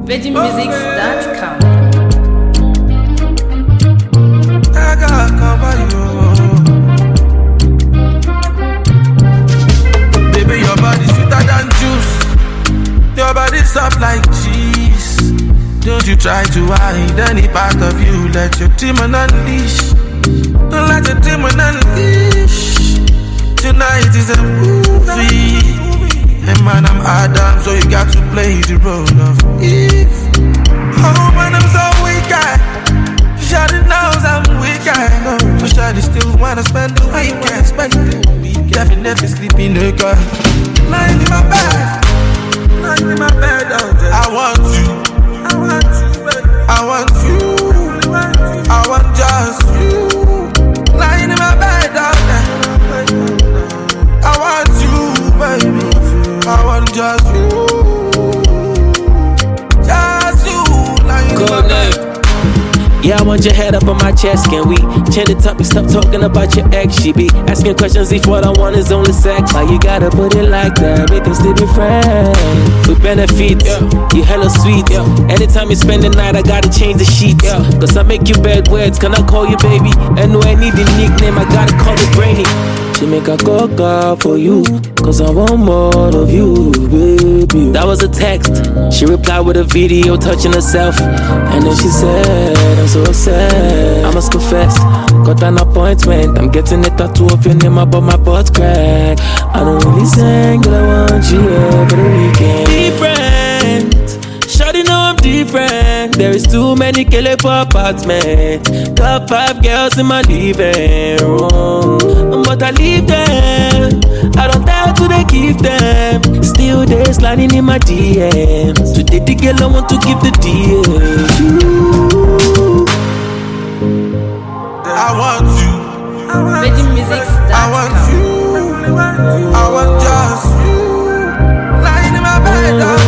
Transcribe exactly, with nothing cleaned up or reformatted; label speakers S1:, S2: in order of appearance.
S1: Veggie Music dot com.
S2: I gotta come by you. Baby, your body sweeter than juice. Your body soft like cheese. Don't you try to hide any part of you. Let your demon unleash. Don't let your demon unleash. Tonight is a movie. And man, I'm Adam, so you got to play the role of Eve. Oh man, I'm so weak, I Shawty knows I'm weak, I know. So Shawty still wanna spend the weekend. Spend the weekend. Definitely sleeping in the car. Lying in my bed. Lying in my bed all day. I want you. I want you, baby. I want you. I want just you. Lying in my bed all day. I want you, baby. I want just you. Just you. Lying in my bed.
S3: Yeah, I want your head up on my chest, can we change the topic, stop talking about your ex? She be asking questions if what I want is only sex. Why you gotta put it like that? We can still be friends with benefits, yeah. You hella sweet, yeah. Anytime you spend the night, I gotta change the sheets, yeah. Cause I make you bad words, can I call you baby? And when I need the nickname, I gotta call it Brainy. She make a coca for you, cause I want more of you, baby. That was a text. She replied with a video touching herself. And then she said, I'm so upset, I must confess. Got an appointment, I'm getting a tattoo of your name above my butt crack. I don't really sing, but I want you over the weekend. Different, shawty know I'm different. There is too many killer for apartment. Got five girls in my living room, but I leave them. I don't dare to they give them. Still they sliding in my D Ms. Today the girl I want to give the D Ms.
S2: I want you.
S1: Veggie Music dot com.
S2: I want you. I want just you. Lying in my bed.